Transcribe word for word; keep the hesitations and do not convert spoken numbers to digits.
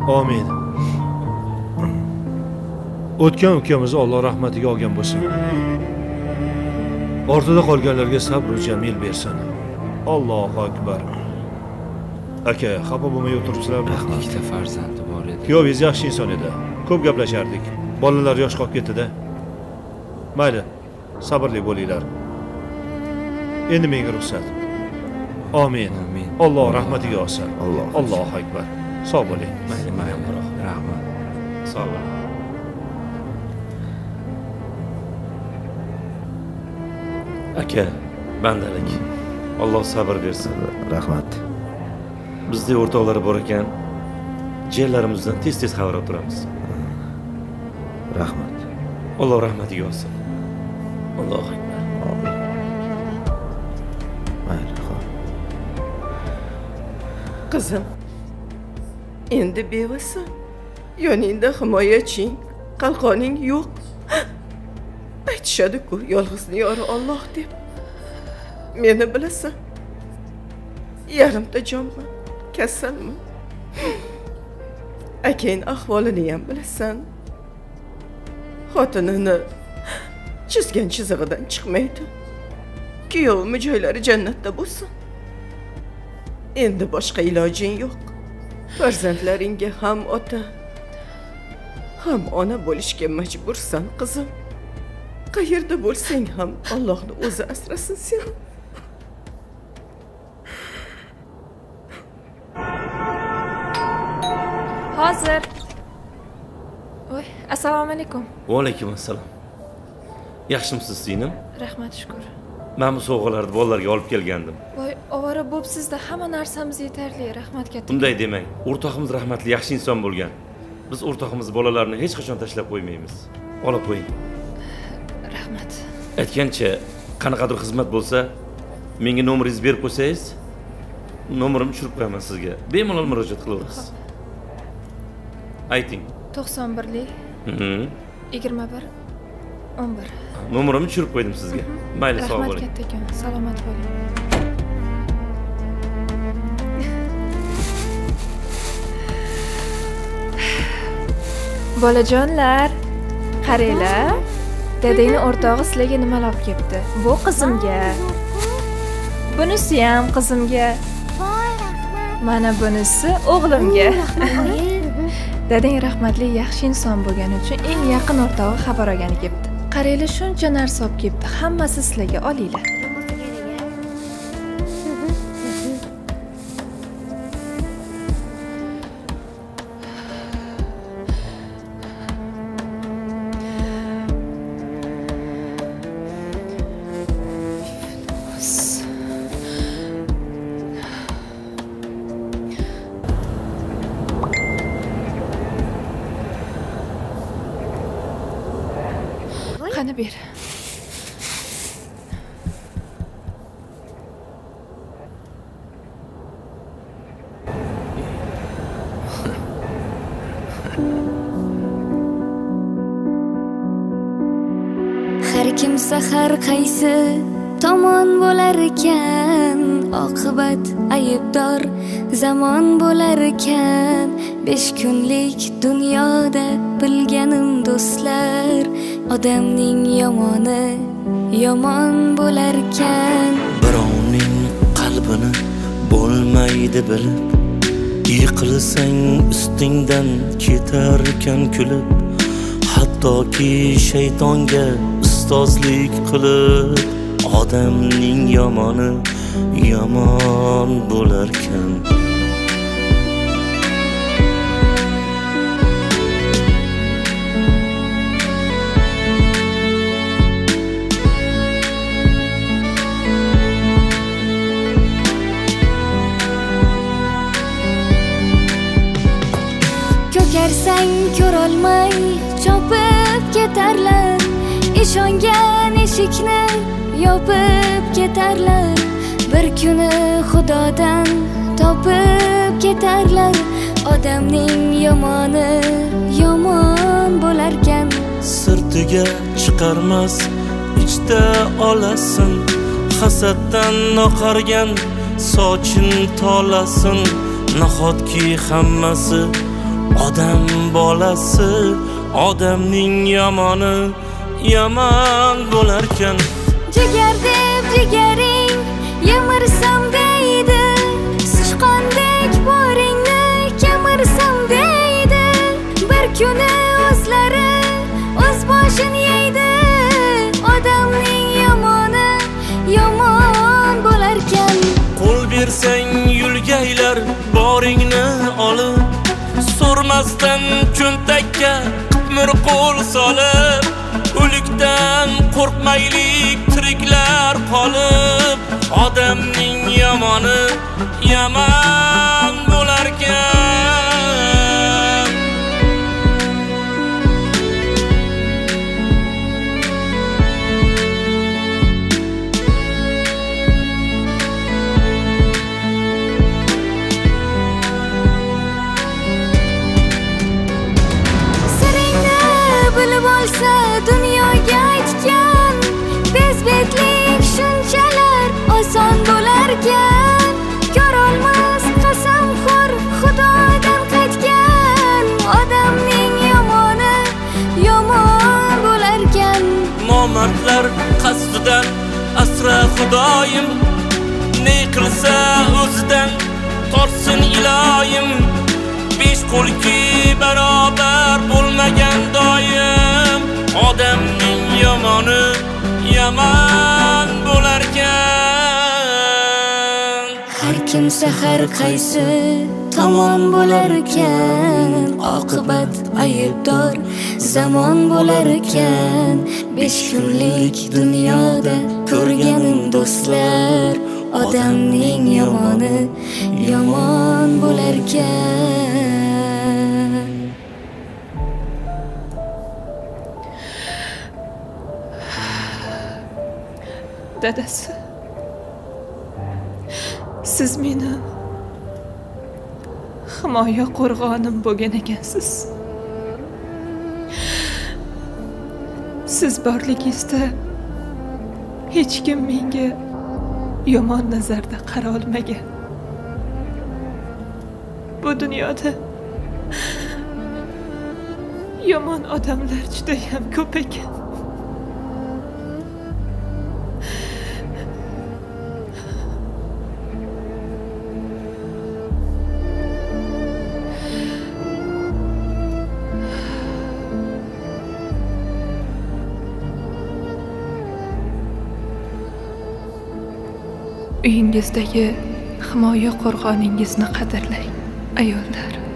Amin. O'tgan ukamizni Alloh rahmatiga olgan bo'lsin. Ortida qolganlarga sabr va jamil bersin. Allohu akbar. Aka, xafa bo'lmay o'tiribsizlarmi? Ikkita farzandi bor edi. Kuyovingiz yaxshi inson edi. Ko'p gaplashardik. Bolalar yosh qolib ketdi-da. Mayli, sabrli bo'linglar. Endi menga ruxsat. Amin. Amin. Alloh rahmatiga olsin. Alloh. Allohu akbar. Sog' bo'ling. Mayli, mayli. Rahmat. Sog' bo'ling. Aka, bandalik. Alloh sabr bersin. Rahmat. Bizda o'rtoqlar bor ekan, jiyanlarimizdan tez-tez xabar olib turamiz. Rahmat. Alloh rahmatiga olsin. Allohu akbar. Amin. Mayli, xo'p. Qizim, endi bevasan. Yoningda himoyaching, qalqoning yo'q. Aytishadi-ku, yolg'izni yori Alloh deb. Meni bilasan. Yarimta jonman, kasalman. Akang ahvolini ham bilasan. Xotinini chizgan chizig'idan chiqmaydi. Kuyovim joylari jannatda bo'lsin. Endi boshqa ilojing yo'q. Farzandlaringga ham ota, ham ona bo'lishga majbursan, qizim. Qayerda bo'lsang ham Allohning o'zi asrasin seni. Hozir. Voy, assalomu alaykum. Va alaykum assalom. Yaxshimisiz, singlim? Rahmat, shukr. Men bu sovg'alarni bolalarga olib kelgandim. Voy, ovora bo'psizda, hamma narsamiz yetarli. Rahmat katta. Bunday demang. O'rtog'imiz rahmatli, yaxshi inson bo'lgan. Biz o'rtog'imiz bolalarni hech qachon tashlab qo'ymaymiz. Olib qo'ying. Rahmat. Aytgancha, qanaqadir xizmat bo'lsa, menga nomeringizni berib qo'ysangiz, nomerimni tushirib qo'yaman sizga. Bemalol murojaat qilaverasiz. Ayting. to'qson birlik Mhm. yigirma bir o'n bir. Nomerimni tushirib qo'ydim sizga. Mayli, sog' Rahmat bo'ling. katta ekan. Salomat bo'ling. Bolajonlar, qaranglar. Dadangning o'rtog'i sizlarga nimalar olib kelibdi? Bu qizimga. Bunisi ham qizimga. Mana bunisi o'g'limga. Dadang rahmatli yaxshi inson bo'lgani uchun eng yaqin o'rtog'i xabar olgani kelibdi. Qaranglar, shuncha narsa olib kelibdi. Hammasi sizlarga olinglar. Qani ber. Har kimsa har qaysi tomon bo'lar ekan, oqibat aybdor zamon bo'lar ekan. Besh kunlik dunyoda bilganim do'stlar, odamning yomoni yomon bo'lar ekan. Birovning qalbini bo'lmaydi bilib, yiqilsang ustingdan ketar ekan kulib. Hattoki shaytonga ustozlik qilib, odamning yomoni yomon bo'lar ekan. Ko'karsang ko'rolmay chopib ketarlar, ishongan eshikni yopib ketarlar. Bir kuni Xudodan topib ketarlar, odamning yomoni yomon bo'larkan. Sirtiga chiqarmas ichda olasin, hasaddan oqargan sochin tolasin. Nahotki hammasi odam bolasi odamning yomoni yomon bo'larkan. Jigar deb jigaring yemirsam deydi, sichqondek boringni kemirsam deydi. Bir kuni o'zlari o'z boshini yeydi, odamning yomoni yomon bo'larkan. Qo'l bersang yulgaylar boringni olib, so'rmasdan cho'ntakka qitmir qo'l solib, o'likdan qo'rqmaylik tiriklar qolib, odamning yomoni yomon bo'larkan. Bilib olsa dunyoga aytgan, bezbetlik shunchalar oson bo'larkan. Ko'rolmas qasamxo'r Xudodan qaytgan, odamning yomoni yomon bo'larkan. Nomardlar qasdidan asra Xudoyim, ne qilsa o'zidan tortsin iloyim. Besh qo'lki barobar bo'lmagan doim, odamning yomoni yomon bo'larkan. Har kimsa har qaysi tomon bo'larkan, oqibat aybdor zamon bo'larkan. Besh kunlik dunyoda ko'rganim do'stlar, odamning yomoni yomon bo'larkan. Dadasi, siz meni himoya qo'rg'onim bo'lgan ekansiz. Siz borligingizda hech kim menga yomon nazarda qara olmagan. Bu dunyoda yomon odamlar juda ham ko'p ekan. Uyingizdagi himoya qo'rg'oningizni qadrlang, ayollar.